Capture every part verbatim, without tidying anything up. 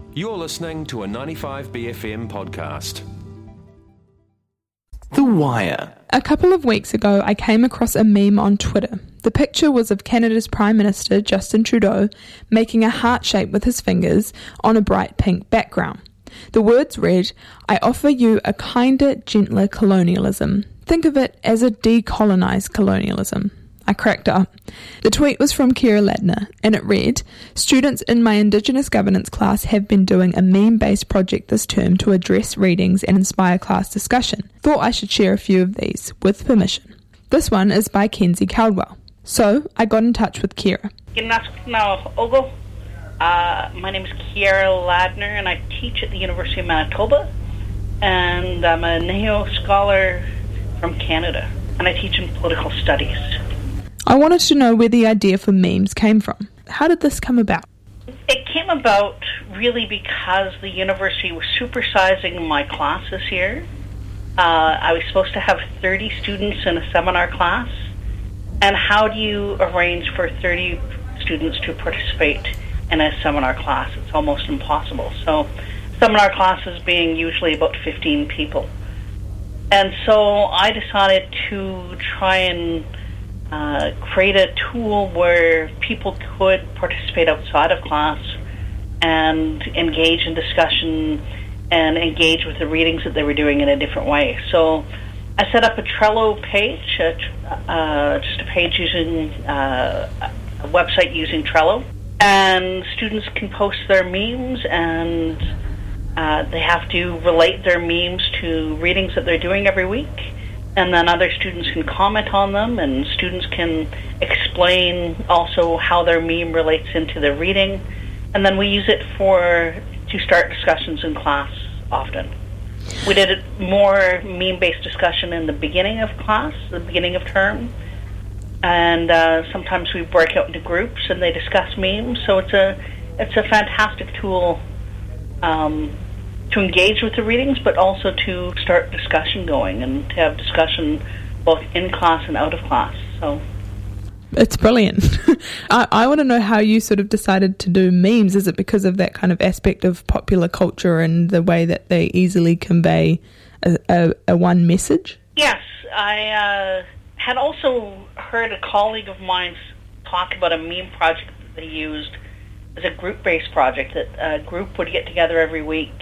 You're listening to a ninety-five B F M podcast. The Wire. A couple of weeks ago, I came across a meme on Twitter. The picture was of Canada's Prime Minister, Justin Trudeau, making a heart shape with his fingers on a bright pink background. The words read, "I offer you a kinder, gentler colonialism. Think of it as a decolonised colonialism." I cracked up. The tweet was from Kira Ladner, and it read, "Students in my Indigenous governance class have been doing a meme-based project this term to address readings and inspire class discussion. Thought I should share a few of these, with permission." This one is by Kenzie Caldwell. So, I got in touch with Kira. Uh, my name is Kira Ladner, and I teach at the University of Manitoba, and I'm a N A O scholar from Canada, and I teach in political studies. I wanted to know where the idea for memes came from. How did this come about? It came about really because the university was supersizing my class this year. Uh, I was supposed to have thirty students in a seminar class, and how do you arrange for thirty students to participate in a seminar class? It's almost impossible. So seminar classes being usually about fifteen people. And so I decided to try and uh, create a tool where people could participate outside of class and engage in discussion and engage with the readings that they were doing in a different way. So I set up a Trello page, uh, uh, just a page using uh, a website using Trello. And students can post their memes, and uh, they have to relate their memes to readings that they're doing every week. And then other students can comment on them, and students can explain also how their meme relates into the reading. And then we use it for to start discussions in class often. We did a more meme-based discussion in the beginning of class, the beginning of term. And uh, sometimes we break out into groups and they discuss memes. So it's a it's a fantastic tool um, to engage with the readings, but also to start discussion going and to have discussion both in class and out of class. So it's brilliant. I, I want to know how you sort of decided to do memes. Is it because of that kind of aspect of popular culture and the way that they easily convey a, a, a one message? Yes, I uh, had also heard a colleague of mine talk about a meme project that they used as a group-based project, that a group would get together every week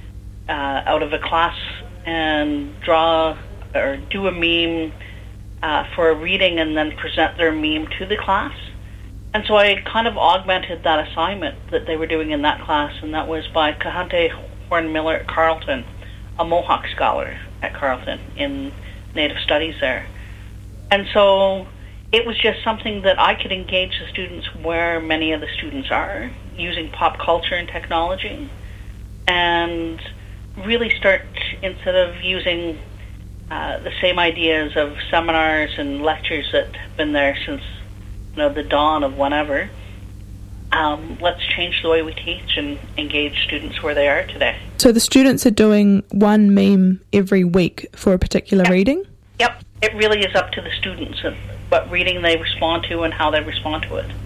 uh, out of a class and draw or do a meme uh, for a reading and then present their meme to the class. And so I kind of augmented that assignment that they were doing in that class, and that was by Kahante Horn-Miller at Carleton, a Mohawk scholar at Carleton in Native Studies there. And so it was just something that I could engage the students where many of the students are, using pop culture and technology, and really start, instead of using uh, the same ideas of seminars and lectures that have been there since you know the dawn of whenever, um, let's change the way we teach and engage students where they are today. So the students are doing one meme every week for a particular Yep. reading? Yep. It really is up to the students and what reading they respond to and how they respond to it.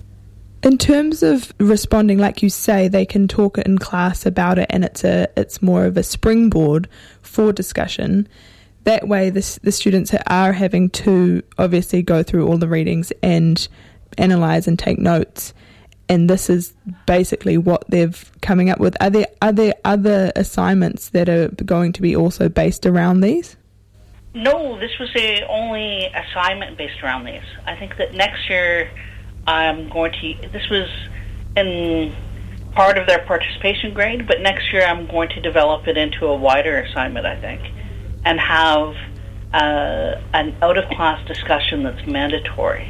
In terms of responding, like you say, they can talk in class about it, and it's a it's more of a springboard for discussion. That way, the, the students are having to obviously go through all the readings and analyse and take notes, and this is basically what they've coming up with. Are there, are there other assignments that are going to be also based around these? No, this was the only assignment based around these. I think that next year I'm going to, this was in part of their participation grade, but next year I'm going to develop it into a wider assignment, I think, and have uh, an out-of-class discussion that's mandatory.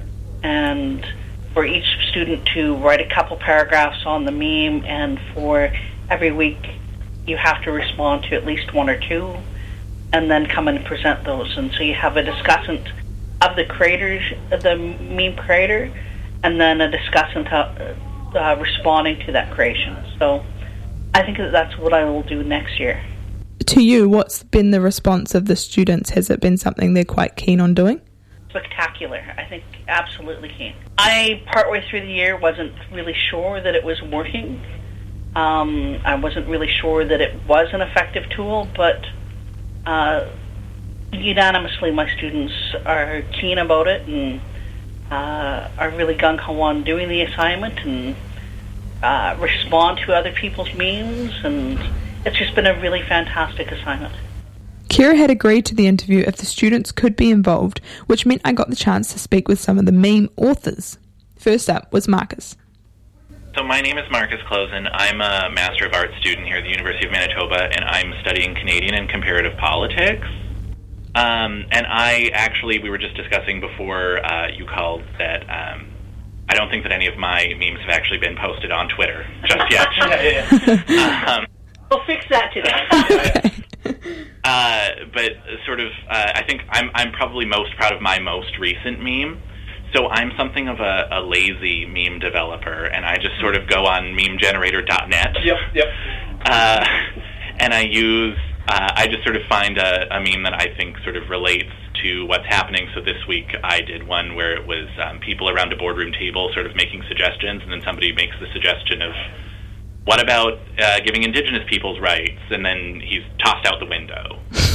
And for each student to write a couple paragraphs on the meme, and for every week you have to respond to at least one or two, and then come and present those. And so you have a discussant of the creators, the meme creator, and then a discussant uh, uh, responding to that creation. So I think that that's what I will do next year. To you, what's been the response of the students? Has it been something they're quite keen on doing? Spectacular. I think absolutely keen. I, partway through the year, wasn't really sure that it was working, Um, I wasn't really sure that it was an effective tool, but uh, unanimously my students are keen about it and uh, are really gung-ho on doing the assignment and uh, respond to other people's memes, and it's just been a really fantastic assignment. Kira had agreed to the interview if the students could be involved, which meant I got the chance to speak with some of the meme authors. First up was Marcus. So my name is Marcus Closen. I'm a Master of Arts student here at the University of Manitoba, and I'm studying Canadian and comparative politics. Um, and I actually, we were just discussing before uh, you called that um, I don't think that any of my memes have actually been posted on Twitter just yet. yeah, yeah. um, we'll fix that today. uh, but sort of, uh, I think I'm, I'm probably most proud of my most recent meme. So I'm something of a, a lazy meme developer, and I just sort of go on meme generator dot net. Yep, yep. Uh, and I use, uh, I just sort of find a, a meme that I think sort of relates to what's happening. So this week I did one where it was um, people around a boardroom table sort of making suggestions, and then somebody makes the suggestion of, what about uh, giving Indigenous peoples rights? And then he's tossed out the window.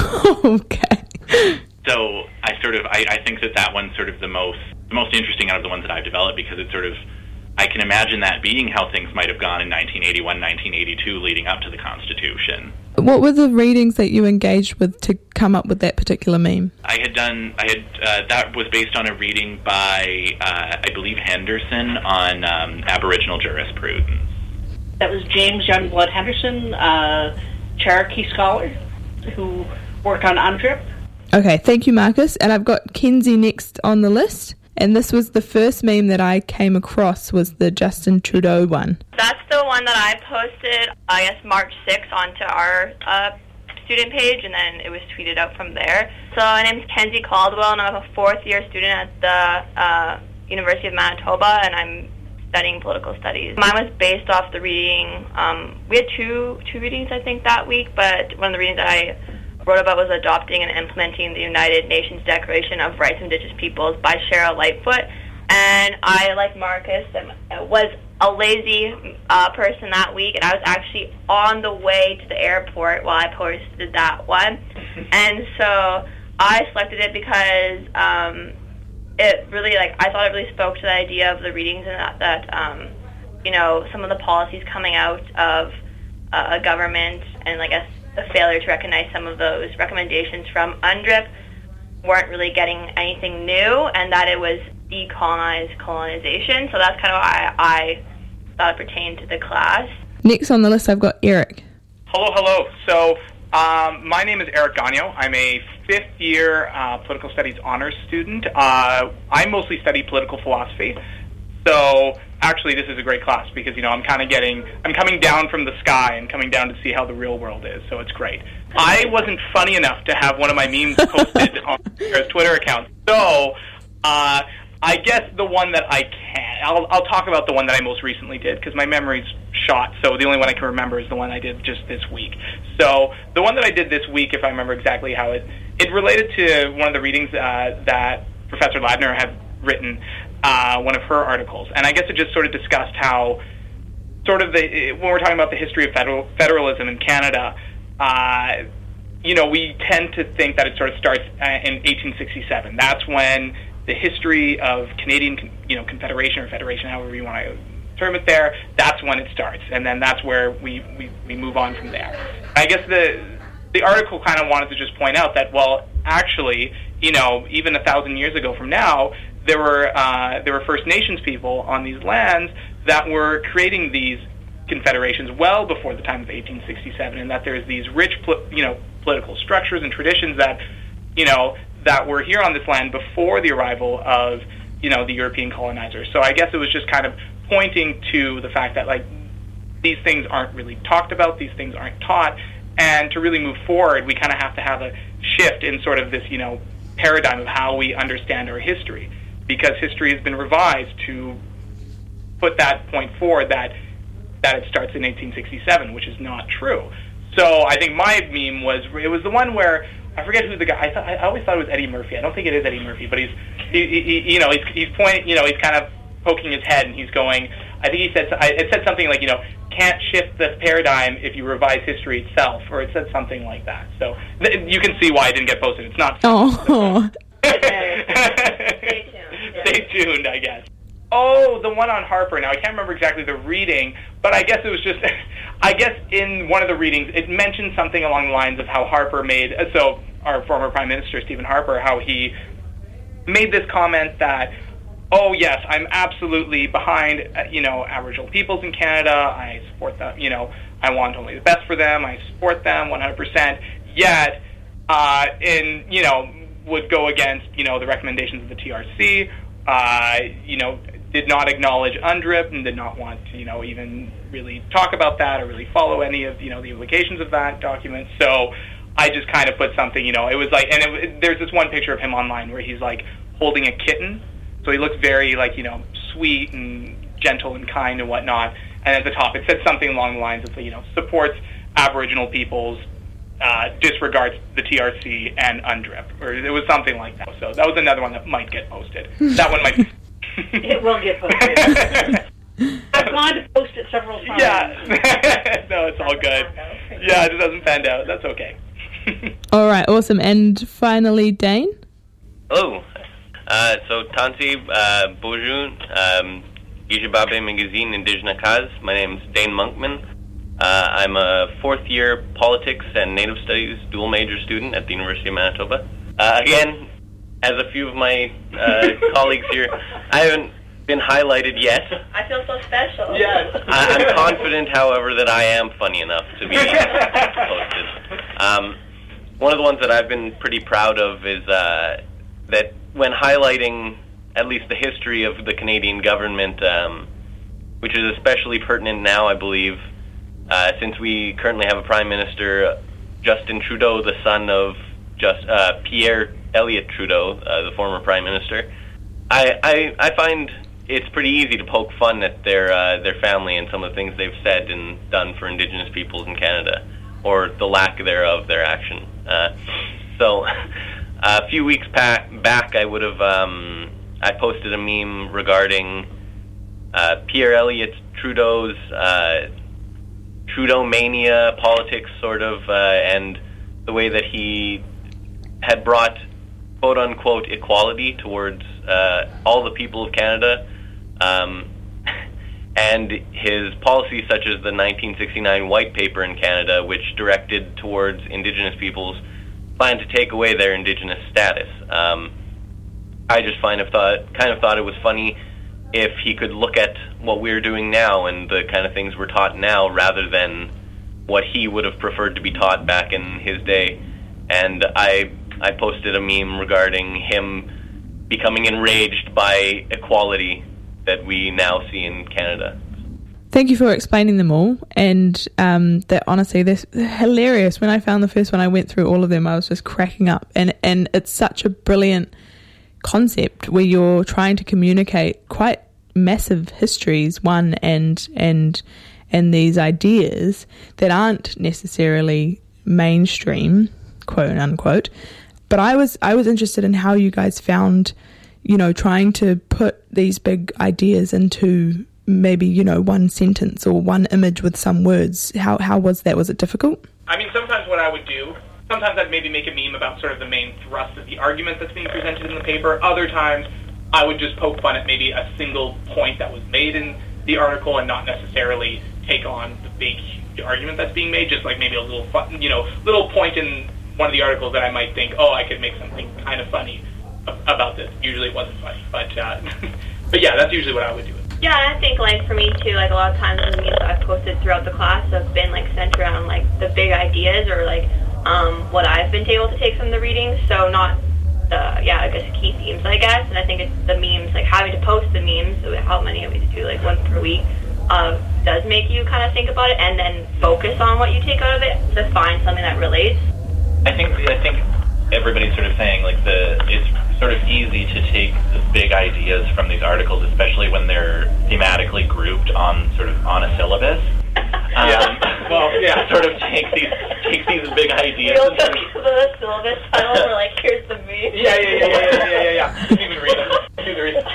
Okay. So I sort of, I, I think that that one's sort of the most, the most interesting out of the ones that I've developed, because it's sort of, I can imagine that being how things might have gone in nineteen eighty-one, nineteen eighty-two, leading up to the Constitution. What were the readings that you engaged with to come up with that particular meme? I had done, I had, uh, that was based on a reading by, uh, I believe, Henderson on um, Aboriginal jurisprudence. That was James Youngblood Henderson, uh, Cherokee scholar, who worked on UNDRIP. Okay, thank you, Marcus. And I've got Kenzie next on the list. And this was the first meme that I came across, was the Justin Trudeau one. That's the one that I posted, I guess, March sixth onto our uh, student page, and then it was tweeted out from there. So my name's Kenzie Caldwell, and I'm a fourth-year student at the uh, University of Manitoba, and I'm studying political studies. Mine was based off the reading. Um, we had two two readings, I think, that week, but one of the readings that I wrote about was adopting and implementing the United Nations Declaration of Rights of Indigenous Peoples by Cheryl Lightfoot. And I, like Marcus, was a lazy uh, person that week, and I was actually on the way to the airport while I posted that one. And so I selected it because um, it really, like, I thought it really spoke to the idea of the readings, and that, that um, you know, some of the policies coming out of uh, a government, and I guess the failure to recognize some of those recommendations from UNDRIP weren't really getting anything new, and that it was decolonize colonization. So that's kind of why I, I thought it pertained to the class. Next on the list, I've got Eric. Hello, hello. So um, my name is Eric Gagnon. I'm a fifth-year uh, political studies honors student. Uh, I mostly study political philosophy. So actually, this is a great class because, you know, I'm kind of getting, I'm coming down from the sky and coming down to see how the real world is, so it's great. I wasn't funny enough to have one of my memes posted on Sarah's Twitter account, so uh, I guess the one that I can, I'll, I'll talk about the one that I most recently did because my memory's shot, so the only one I can remember is the one I did just this week. So the one that I did this week, if I remember exactly how it, it related to one of the readings uh, that Professor Ladner had written, Uh, one of her articles, and I guess it just sort of discussed how sort of the, when we're talking about the history of federal, federalism in Canada, uh, you know, we tend to think that it sort of starts in eighteen sixty-seven. That's when the history of Canadian, you know, confederation or federation, however you want to term it there, that's when it starts, and then that's where we, we, we move on from there. I guess the the article kind of wanted to just point out that, well, actually, you know, even a thousand years ago from now, there were uh, there were First Nations people on these lands that were creating these confederations well before the time of eighteen sixty-seven, and that there's these rich, you know, political structures and traditions that, you know, that were here on this land before the arrival of, you know, the European colonizers. So I guess it was just kind of pointing to the fact that, like, these things aren't really talked about, these things aren't taught, and to really move forward, we kind of have to have a shift in sort of this, you know, paradigm of how we understand our history. Because history has been revised to put that point forward that that it starts in eighteen sixty-seven, which is not true. So I think my meme was, it was the one where, I forget who the guy, I, thought, I always thought it was Eddie Murphy. I don't think it is Eddie Murphy, but he's, he, he, you know, he's, he's pointing, you know, he's kind of poking his head and he's going, I think he said, it said something like, you know, can't shift the paradigm if you revise history itself, or it said something like that. So th- you can see why it didn't get posted. It's not. Oh. Stay tuned. Yeah. Stay tuned, I guess. Oh, the one on Harper. Now, I can't remember exactly the reading, but I guess it was just, I guess in one of the readings, it mentioned something along the lines of how Harper made, so our former Prime Minister, Stephen Harper, how he made this comment that, oh, yes, I'm absolutely behind, uh, you know, Aboriginal peoples in Canada. I support them, you know, I want only the best for them. I support them one hundred percent. Yet, uh, in, you know, would go against, you know, the recommendations of the T R C, uh, you know, did not acknowledge UNDRIP and did not want to, you know, even really talk about that or really follow any of, you know, the implications of that document. So I just kind of put something, you know, it was like, and it, it, there's this one picture of him online where he's like holding a kitten. So he looks very like, you know, sweet and gentle and kind and whatnot. And at the top it said something along the lines of, you know, supports Aboriginal peoples, uh, disregards the T R C and UNDRIP. Or it was something like that. So that was another one that might get posted. That one might... It will get posted. I've gone to post it several times. Yeah. No, it's all good. Yeah, it doesn't pan out. That's okay. All right, awesome. And finally, Dane? Hello. Uh, so, Tansi, uh, Bonjour, um, Gijibabe Magazine, Indigenous Cause. My name's Dane Monkman. Uh, I'm a fourth-year politics and Native Studies dual major student at the University of Manitoba. Uh, again, as a few of my uh, colleagues here, I haven't been highlighted yet. I feel so special. Yes. I, I'm confident, however, that I am funny enough to be posted. Um, one of the ones that I've been pretty proud of is uh, that when highlighting at least the history of the Canadian government, um, which is especially pertinent now, I believe, uh, since we currently have a Prime Minister, Justin Trudeau, the son of just uh, Pierre Elliott Trudeau, uh, the former Prime Minister. I, I I find it's pretty easy to poke fun at their uh, their family and some of the things they've said and done for Indigenous peoples in Canada, or the lack thereof their action. Uh, so a few weeks pa- back, I would have um, I posted a meme regarding uh, Pierre Elliott Trudeau's uh, Trudeau mania politics, sort of, uh, and the way that he had brought quote-unquote equality towards uh, all the people of Canada, um, and his policies such as the nineteen sixty-nine White Paper in Canada, which directed towards Indigenous peoples, planned to take away their Indigenous status. Um, I just find of thought, kind of thought it was funny if he could look at what we're doing now and the kind of things we're taught now rather than what he would have preferred to be taught back in his day. And I I posted a meme regarding him becoming enraged by equality that we now see in Canada. Thank you for explaining them all, and um, that honestly, they're hilarious. When I found the first one, I went through all of them. I was just cracking up, and and it's such a brilliant concept where you're trying to communicate quite massive histories, one and and and these ideas that aren't necessarily mainstream, quote unquote. But I was I was interested in how you guys found, you know, trying to put these big ideas into maybe, you know, one sentence or one image with some words. How how was that? Was it difficult? I mean, sometimes what I would do, sometimes I'd maybe make a meme about sort of the main thrust of the argument that's being presented in the paper. Other times, I would just poke fun at maybe a single point that was made in the article and not necessarily take on the big huge argument that's being made, just like maybe a little fun, you know, little point in one of the articles that I might think, oh, I could make something kind of funny about this. Usually it wasn't funny, but uh, but yeah, that's usually what I would do. Yeah, and I think, like, for me, too, like, a lot of times the memes that I've posted throughout the class have been, like, centered around, like, the big ideas or, like, um, what I've been able to take from the readings, so not the, yeah, I guess, key themes, I guess, and I think it's the memes, like, having to post the memes, so how many of we do, like, one per week, uh, does make you kind of think about it and then focus on what you take out of it to find something that relates. I think I think everybody's sort of saying, like, the it's sort of easy to take the big ideas from these articles, especially when they're thematically grouped on sort of on a syllabus. Um, Yeah. Well, yeah. Sort of take these take these big ideas. Real and sort of, the syllabus title, we're like, here's the meme. Yeah, yeah, yeah, yeah, yeah, yeah, yeah. yeah. Didn't even read it. Didn't even read it.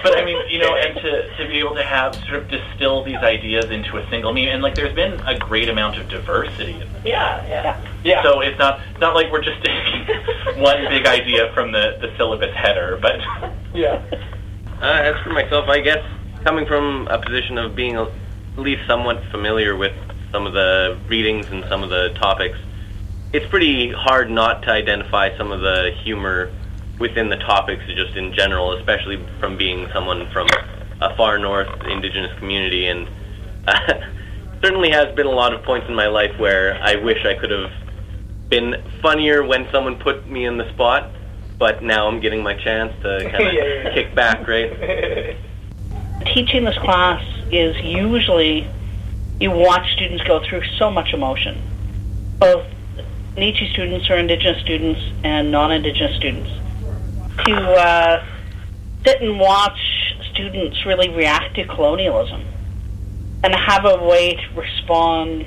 But I mean, you know, and to, to be able to have sort of distill these ideas into a single meme, and like there's been a great amount of diversity in the Yeah, yeah, yeah. So it's not it's not like we're just taking one big idea from the, the syllabus header, but yeah. Uh, as for myself, I guess coming from a position of being at least somewhat familiar with some of the readings and some of the topics, it's pretty hard not to identify some of the humor within the topics just in general, especially from being someone from a far north indigenous community. And uh, certainly has been a lot of points in my life where I wish I could have been funnier when someone put me in the spot, but now I'm getting my chance to kind of yeah, yeah, yeah. kick back, right? Teaching this class is usually you watch students go through so much emotion, both Nietzsche students or Indigenous students and non-Indigenous students. To uh, sit and watch students really react to colonialism and have a way to respond.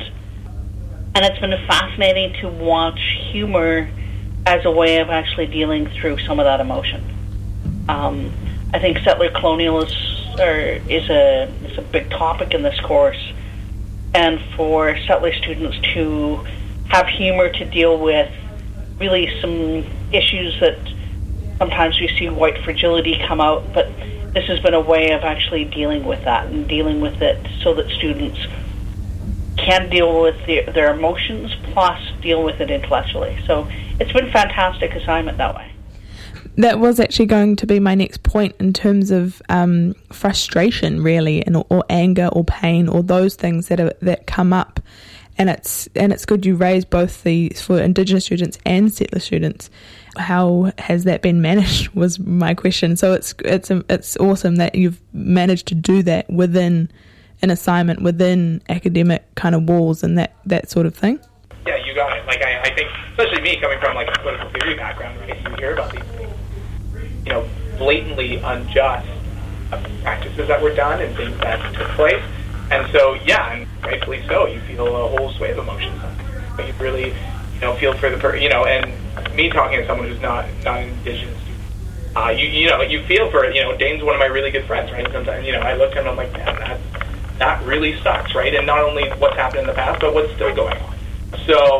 And it's been fascinating to watch humor as a way of actually dealing through some of that emotion. Um, I think settler colonialism are, is a is a big topic in this course, and for settler students to have humor to deal with really some issues that sometimes we see white fragility come out, but this has been a way of actually dealing with that and dealing with it so that students can deal with the, their emotions plus deal with it intellectually. So it's been a fantastic assignment that way. That was actually going to be my next point in terms of um, frustration, really, and or anger or pain or those things that are, that come up. And it's and it's good you raise both the for Indigenous students and settler students. How has that been managed was my question. So it's it's it's awesome that you've managed to do that within an assignment, within academic kind of walls and that, that sort of thing. Yeah, you got it. Like I, I think, especially me coming from like a political theory background, right? You hear about these things, you know, blatantly unjust practices that were done and things that took place. And so, yeah, and rightfully so, you feel a whole sway of emotions. But you really, you know, feel for the person, you know, and me talking to someone who's not not Indigenous, uh, you you know, you feel for it. You know, Dane's one of my really good friends, right? Sometimes, you know, I look at him and I'm like, man, that that really sucks, right? And not only what's happened in the past, but what's still going on. So,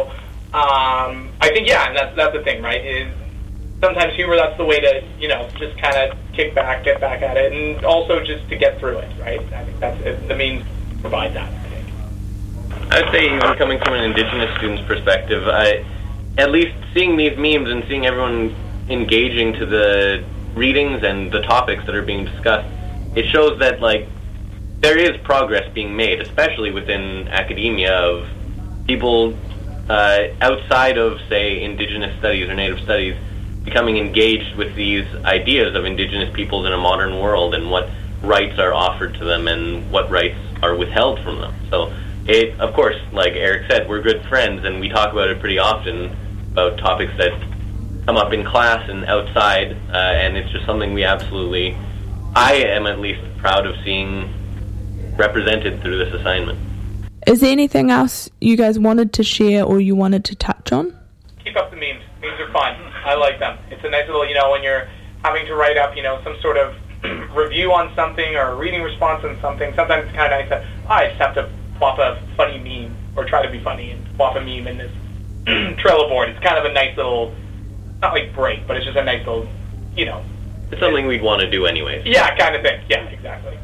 um, I think, yeah, and that's that's the thing, right? Is sometimes humor, that's the way to, you know, just kind of kick back, get back at it, and also just to get through it, right? I think that's it, the means to provide that, I think. I'd say even coming from an Indigenous student's perspective, I, at least seeing these memes and seeing everyone engaging to the readings and the topics that are being discussed, it shows that, like, there is progress being made, especially within academia, of people uh, outside of, say, Indigenous studies or Native studies becoming engaged with these ideas of Indigenous peoples in a modern world and what rights are offered to them and what rights are withheld from them. So, it, of course, like Eric said, we're good friends and we talk about it pretty often, about topics that come up in class and outside, uh, and it's just something we absolutely, I am at least proud of seeing represented through this assignment. Is there anything else you guys wanted to share or you wanted to touch on? Keep up the memes. Memes are fun. I like them. It's a nice little, you know, when you're having to write up, you know, some sort of review on something or a reading response on something, sometimes it's kind of nice to, oh, I just have to plop a funny meme or try to be funny and plop a meme in this Trello board. It's kind of a nice little, not like break, but it's just a nice little, you know. It's something we'd want to do anyways. Yeah, kind of thing. Yeah, exactly.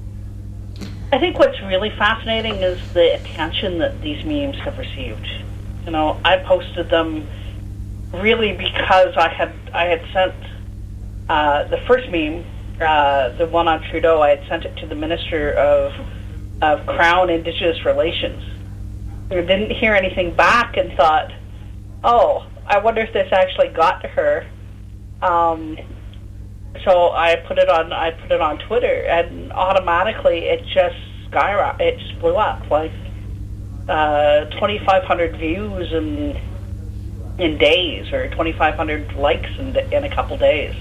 I think what's really fascinating is the attention that these memes have received. You know, I posted them really because I had I had sent uh, the first meme, uh, the one on Trudeau, I had sent it to the Minister of of Crown Indigenous Relations. I didn't hear anything back and thought, oh, I wonder if this actually got to her. Um, so I put it on I put it on Twitter, and automatically it just skyrocketed. It just blew up, like uh, twenty-five hundred views in in days, or twenty-five hundred likes in, in a couple days.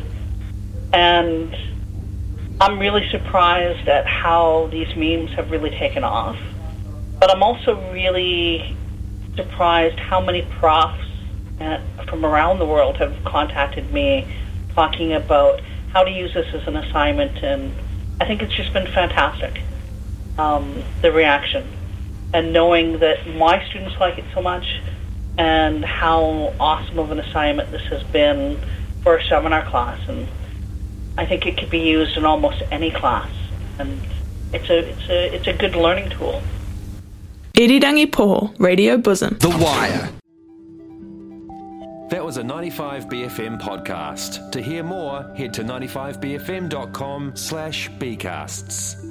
And I'm really surprised at how these memes have really taken off. But I'm also really surprised how many profs uh, from around the world have contacted me talking about how to use this as an assignment, and I think it's just been fantastic, um, the reaction. And knowing that my students like it so much, and how awesome of an assignment this has been for a seminar class. And I think it could be used in almost any class. And it's a it's a it's a good learning tool. Irirangi Poho, Radio Bosom. The Wire. That was a ninety-five B F M podcast. To hear more, head to ninety-five b f m dot com slash bcasts.